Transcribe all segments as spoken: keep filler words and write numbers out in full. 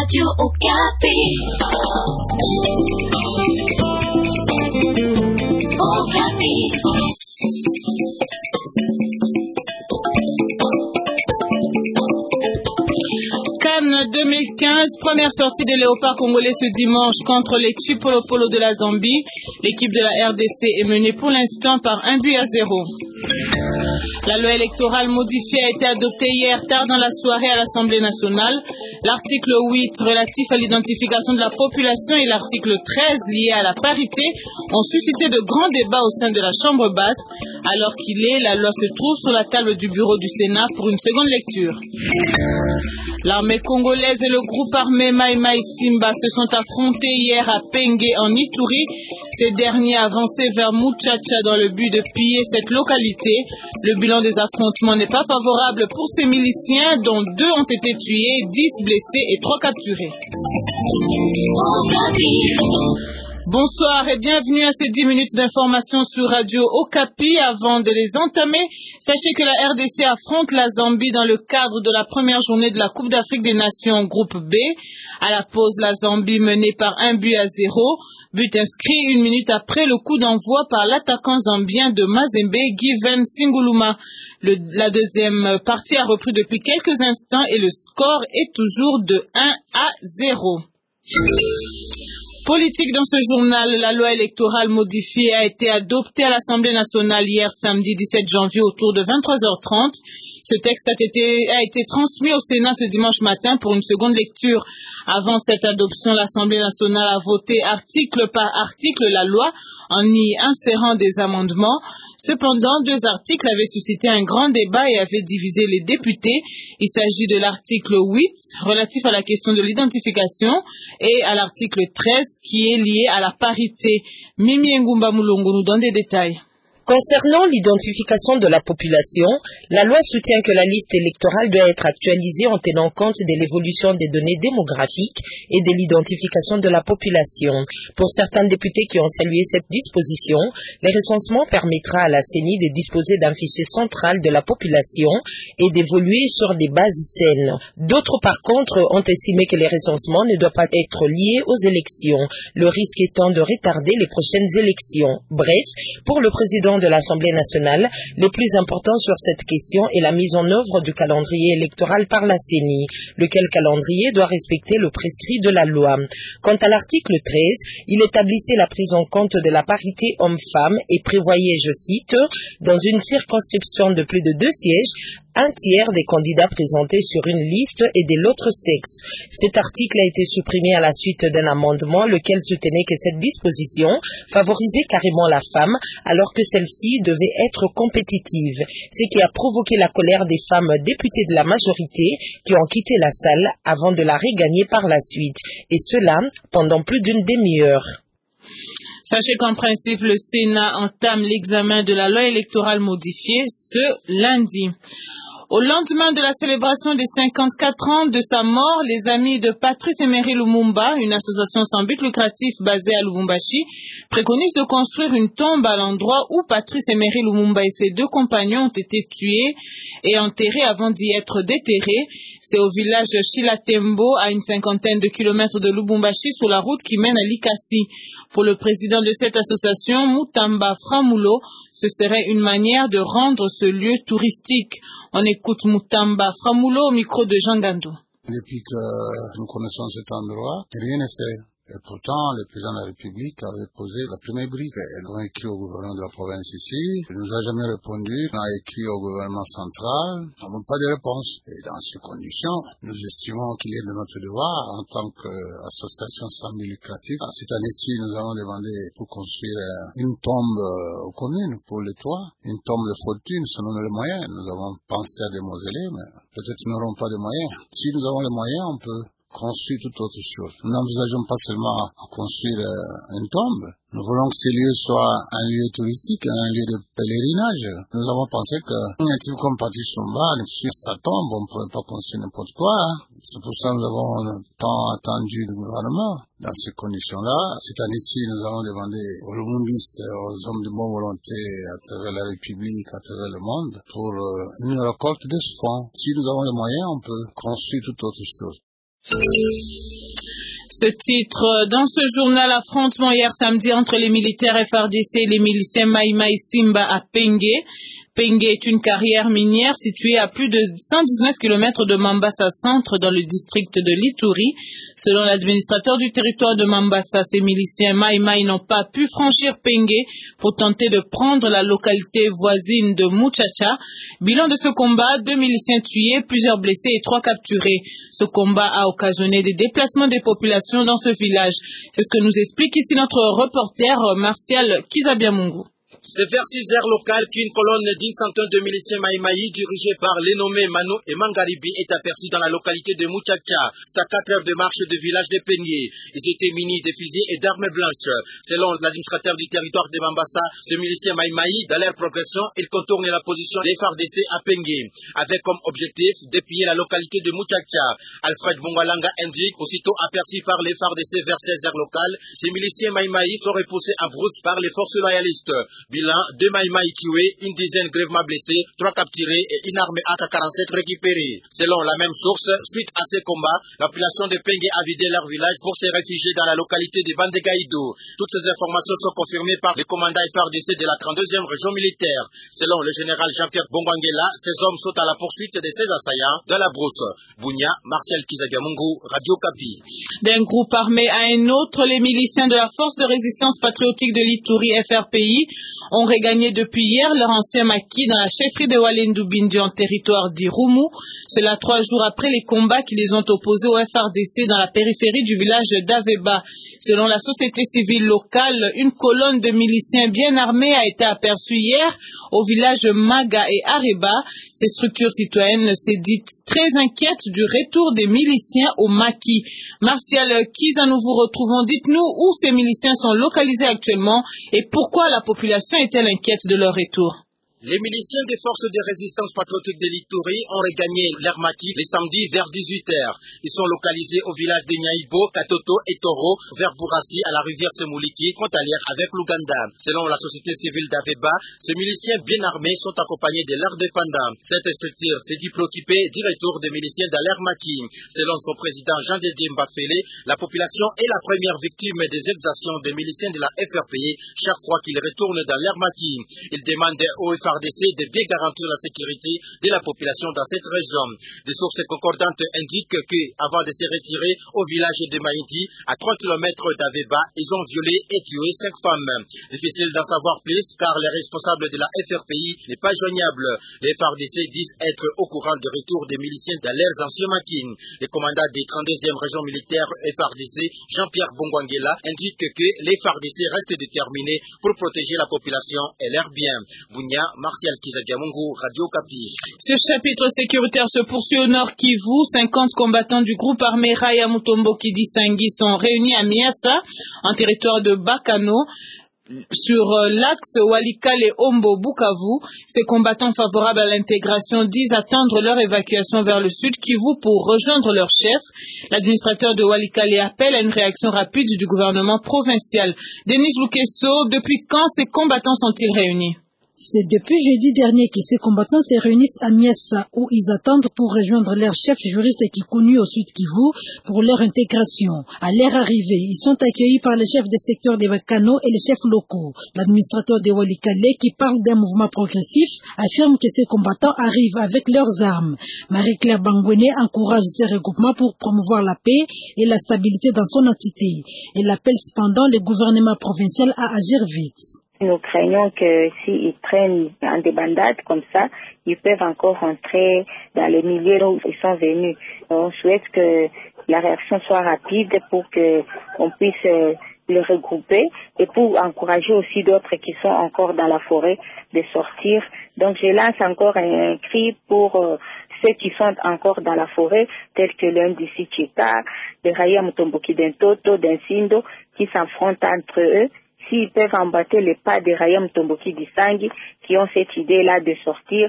Radio Okapi. Okapi. Cannes deux mille quinze, première sortie des léopards congolais ce dimanche contre les Chipolopolo de la Zambie. L'équipe de la R D C est menée pour l'instant par un but à zéro. La loi électorale modifiée a été adoptée hier tard dans la soirée à l'Assemblée nationale. L'article huit relatif à l'identification de la population et l'article treize lié à la parité ont suscité de grands débats au sein de la Chambre basse. Alors qu'il est, la loi se trouve sur la table du bureau du Sénat pour une seconde lecture. L'armée congolaise et le groupe armé Mai Mai Simba se sont affrontés hier à Pengue en Ituri. Ces derniers avançaient vers Muchacha dans le but de piller cette localité. Le bilan des affrontements n'est pas favorable pour ces miliciens dont deux ont été tués, dix blessés et trois capturés. Bonsoir et bienvenue à ces dix minutes d'information sur Radio Okapi. Avant de les entamer, sachez que la R D C affronte la Zambie dans le cadre de la première journée de la Coupe d'Afrique des Nations groupe B. À la pause, la Zambie menée par un but à zéro. But inscrit une minute après le coup d'envoi par l'attaquant zambien de Mazembe, Given Singuluma. Le, la deuxième partie a repris depuis quelques instants et le score est toujours de un à zéro. Politique dans ce journal, la loi électorale modifiée a été adoptée à l'Assemblée nationale hier samedi dix-sept janvier autour de vingt-trois heures trente. Ce texte a été, a été transmis au Sénat ce dimanche matin pour une seconde lecture. Avant cette adoption, l'Assemblée nationale a voté article par article la loi en y insérant des amendements. Cependant, deux articles avaient suscité un grand débat et avaient divisé les députés. Il s'agit de l'article huit, relatif à la question de l'identification, et à l'article treize, qui est lié à la parité. Mimi Ngumba Mulongo nous donne des détails. Concernant l'identification de la population, la loi soutient que la liste électorale doit être actualisée en tenant compte de l'évolution des données démographiques et de l'identification de la population. Pour certains députés qui ont salué cette disposition, le recensement permettra à la C E N I de disposer d'un fichier central de la population et d'évoluer sur des bases saines. D'autres, par contre, ont estimé que les recensements ne doivent pas être liés aux élections, le risque étant de retarder les prochaines élections. Bref, pour le président de l'Assemblée nationale, le plus important sur cette question est la mise en œuvre du calendrier électoral par la C E N I, lequel calendrier doit respecter le prescrit de la loi. Quant à l'article treize, il établissait la prise en compte de la parité homme-femme et prévoyait, je cite, dans une circonscription de plus de deux sièges, un tiers des candidats présentés sur une liste et de l'autre sexe. Cet article a été supprimé à la suite d'un amendement, lequel soutenait que cette disposition favorisait carrément la femme, alors que celle-ci devait être compétitive, ce qui a provoqué la colère des femmes députées de la majorité qui ont quitté la salle avant de la regagner par la suite, et cela pendant plus d'une demi-heure. Sachez qu'en principe, le Sénat entame l'examen de la loi électorale modifiée ce lundi. Au lendemain de la célébration des cinquante-quatre ans de sa mort, les amis de Patrice Emery Lumumba, une association sans but lucratif basée à Lubumbashi, préconisent de construire une tombe à l'endroit où Patrice Emery Lumumba et ses deux compagnons ont été tués et enterrés avant d'y être déterrés. C'est au village Chilatembo, à une cinquantaine de kilomètres de Lubumbashi, sur la route qui mène à Likasi. Pour le président de cette association, Mutamba Framulo, ce serait une manière de rendre ce lieu touristique. On écoute Mutamba Framulo au micro de Jean Gandou. Depuis que nous connaissons cet endroit, rien n'est fait. Et pourtant, le président de la République avait posé la première brique. Nous avons écrit au gouvernement de la province ici. Il ne nous a jamais répondu. On a écrit au gouvernement central. Nous n'avons pas de réponse. Et dans ces conditions, nous estimons qu'il est de notre devoir, en tant qu'association sans but lucratif. Cette année-ci, nous avons demandé pour construire une tombe aux communes pour les toits. Une tombe de fortune selon les moyens. Nous avons pensé à des mausolées, mais peut-être nous n'aurons pas de moyens. Si nous avons les moyens, on peut construire toute autre chose. Nous n'envisageons pas seulement à construire euh, une tombe. Nous voulons que ce lieu soit un lieu touristique, un lieu de pèlerinage. Nous avons pensé qu'un type comme Patrice Lumumba, sur sa tombe, on ne pouvait pas construire n'importe quoi. Hein. C'est pour ça que nous avons tant attendu le gouvernement. Dans ces conditions-là, cette année-ci, nous avons demandé aux Lumumbistes, aux hommes de bonne volonté à travers la République, à travers le monde, pour euh, une récolte de fonds. Si nous avons les moyens, on peut construire toute autre chose. Ce titre, dans ce journal, affrontement hier samedi entre les militaires F R D C et les miliciens Mai Mai Simba à Pengue. Pengue est une carrière minière située à plus de cent dix-neuf kilomètres de Mambasa Centre dans le district de l'Ituri. Selon l'administrateur du territoire de Mambasa, ces miliciens Mai Mai n'ont pas pu franchir Pengue pour tenter de prendre la localité voisine de Muchacha. Bilan de ce combat, deux miliciens tués, plusieurs blessés et trois capturés. Ce combat a occasionné des déplacements des populations dans ce village. C'est ce que nous explique ici notre reporter Martial Kizabiamungu. C'est vers six heures locales qu'une colonne d'une centaine de miliciens Maïmaï dirigée par les nommés Mano et Mangaribi est aperçue dans la localité de Muchacha. C'est à quatre heures de marche du village de Peigné. Ils étaient munis de fusils et d'armes blanches. Selon l'administrateur du territoire de Mambasa, ces miliciens Maïmaï, dans leur progression, ils contournent la position des F R D C à Peigné, avec comme objectif de piller la localité de Muchacha. Alfred Bongwalanga indique, aussitôt aperçus par les F R D C vers seize heures locales, ces miliciens Maïmaï sont repoussés en brousse par les forces loyalistes. Bilan, deux Maïmaï tués, une dizaine grièvement blessés, trois capturés et une arme A K quarante-sept récupérée. Selon la même source, suite à ces combats, la population de Pengue a vidé leur village pour se réfugier dans la localité de Bandegaïdo. Toutes ces informations sont confirmées par le commandant F R D C de la trente-deuxième région militaire. Selon le général Jean-Pierre Bongwangela, ces hommes sont à la poursuite de ces assaillants dans la brousse. Bounia, Martial Kizabiamungu, Radio Kapi. D'un groupe armé à un autre, les miliciens de la Force de résistance patriotique de l'Ituri F R P I ont regagné depuis hier leur ancien maquis dans la chefferie de Walendu Bindi en territoire d'Irumu. Cela trois jours après les combats qui les ont opposés au F R D C dans la périphérie du village d'Aveba. Selon la société civile locale, une colonne de miliciens bien armés a été aperçue hier au village Maga et Areba. Ces structures citoyennes s'est dites très inquiètes du retour des miliciens au maquis. Martial Kiza, nous vous retrouvons. Dites-nous où ces miliciens sont localisés actuellement et pourquoi la population est-elle inquiète de leur retour? Les miliciens des forces de résistance patriotique de l'Ituri ont regagné leur maquis le samedi vers dix-huit heures. Ils sont localisés au village de Nyaibo, Katoto et Toro, vers Bourassi à la rivière Semouliki, frontalière avec l'Ouganda. Selon la société civile d'Aveba, ces miliciens bien armés sont accompagnés de leurs dépendants. Cette structure s'est dit préoccupée du retour des miliciens dans leur maquis. Selon son président Jean-Dédié Mbafele, la population est la première victime des exactions des miliciens de la F R P I chaque fois qu'ils retournent dans leur maquis. Ils demandent au F R D C de bien garantir la sécurité de la population dans cette région. Des sources concordantes indiquent qu'avant de se retirer au village de Maïdi, à trois kilomètres d'Aveba, ils ont violé et tué cinq femmes. Difficile d'en savoir plus car les responsables de la F R P I n'est pas joignable. Les F R D C disent être au courant du retour des miliciens dans leurs anciens maquis. Le commandant des trente-deuxième région militaire F R D C, Jean-Pierre Bongwangela, indique que les F R D C restent déterminés pour protéger la population et leurs biens. Bounia, Martial Kizabiamungu, Radio Kapi. Ce chapitre sécuritaire se poursuit au nord Kivu. cinquante combattants du groupe armé Raya Mutomboki Disangi sont réunis à Miassa, en territoire de Bakano, sur l'axe Walikale-Ombo-Bukavu. Ces combattants favorables à l'intégration disent attendre leur évacuation vers le sud Kivu pour rejoindre leur chef. L'administrateur de Walikale appelle à une réaction rapide du gouvernement provincial. Denis Lukeso, depuis quand ces combattants sont-ils réunis? C'est depuis jeudi dernier que ces combattants se réunissent à Miessa où ils attendent pour rejoindre leur chef juriste qui est connu au sud Kivu pour leur intégration. À leur arrivée, ils sont accueillis par les chefs des secteurs de Bakano et les chefs locaux. L'administrateur de Walikale, qui parle d'un mouvement progressif, affirme que ces combattants arrivent avec leurs armes. Marie-Claire Bangwene encourage ces regroupements pour promouvoir la paix et la stabilité dans son entité. Elle appelle cependant le gouvernement provincial à agir vite. Nous craignons que s'ils prennent en débandade comme ça, ils peuvent encore rentrer dans les milieux où ils sont venus. On souhaite que la réaction soit rapide pour qu'on puisse les regrouper et pour encourager aussi d'autres qui sont encore dans la forêt de sortir. Donc je lance encore un cri pour euh, ceux qui sont encore dans la forêt, tels que l'un d'ici Chika, le Raya Mutomboki d'Entoto, d'Ensindo, qui s'affrontent entre eux. S'ils peuvent emboîter les pas de Raya Mutomboki Disangi, qui ont cette idée-là de sortir,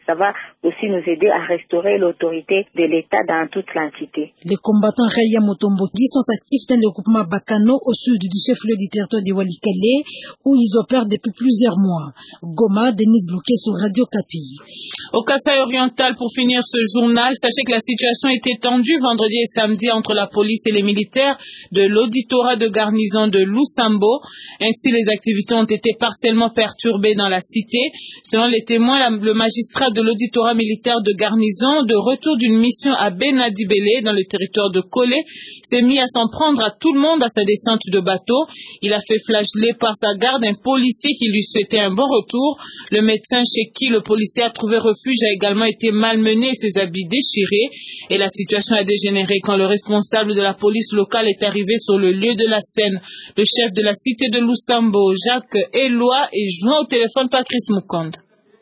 ça va aussi nous aider à restaurer l'autorité de l'État dans toute l'entité. Les combattants Raya Motomboki sont actifs dans le groupement Bakano au sud du chef-lieu du territoire de Walikale où ils opèrent depuis plusieurs mois. Goma, Denise Louquet sur Radio Kapi. Au Kasaï oriental, pour finir ce journal, sachez que la situation était tendue vendredi et samedi entre la police et les militaires de l'auditorat de garnison de Lusambo. Ainsi, les activités ont été partiellement perturbées dans la cité. Selon les témoins, le magistrat de l'auditorat militaire de garnison, de retour d'une mission à Benadibele, dans le territoire de Kolé, s'est mis à s'en prendre à tout le monde à sa descente de bateau. Il a fait flageller par sa garde un policier qui lui souhaitait un bon retour. Le médecin chez qui le policier a trouvé refuge a également été malmené et ses habits déchirés. Et la situation a dégénéré quand le responsable de la police locale est arrivé sur le lieu de la scène. Le chef de la cité de Lusambo, Jacques Eloi, est joint au téléphone par Chris Mukonde.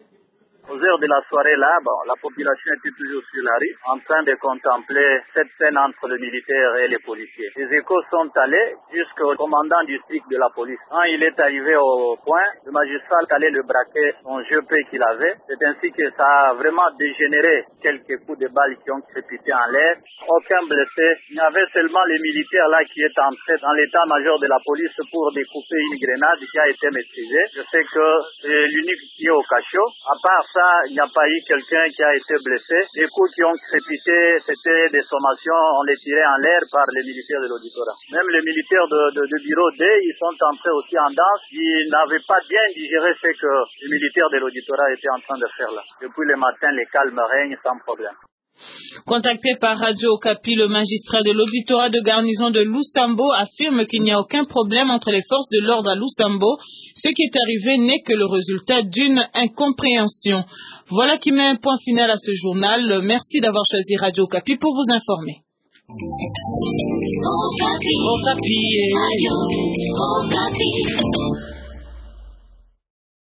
Aux heures de la soirée là, bon, la population était toujours sur la rue, en train de contempler cette scène entre le militaire et les policiers. Les échos sont allés jusqu'au commandant du district de la police. Quand il est arrivé au point, le magistrat allait le braquer son G P qu'il avait. C'est ainsi que ça a vraiment dégénéré. Quelques coups de balles qui ont crépités en l'air. Aucun blessé. Il y avait seulement les militaires là qui étaient entrés dans l'état-major de la police pour découper une grenade qui a été maîtrisée. Je sais que c'est l'unique qui est au cachot. À part ça, il n'y a pas eu quelqu'un qui a été blessé. Les coups qui ont crépité, c'était des sommations, on les tirait en l'air par les militaires de l'auditorat. Même les militaires de, de, de bureau D, ils sont entrés aussi en danse. Ils n'avaient pas bien digéré ce que les militaires de l'auditorat étaient en train de faire là. Depuis le matin, les calmes règnent sans problème. Contacté par Radio Okapi, le magistrat de l'auditorat de garnison de Lusambo affirme qu'il n'y a aucun problème entre les forces de l'ordre à Lusambo. Ce qui est arrivé n'est que le résultat d'une incompréhension. Voilà qui met un point final à ce journal. Merci d'avoir choisi Radio Okapi pour vous informer. Okapi. Okapi. Radio Okapi.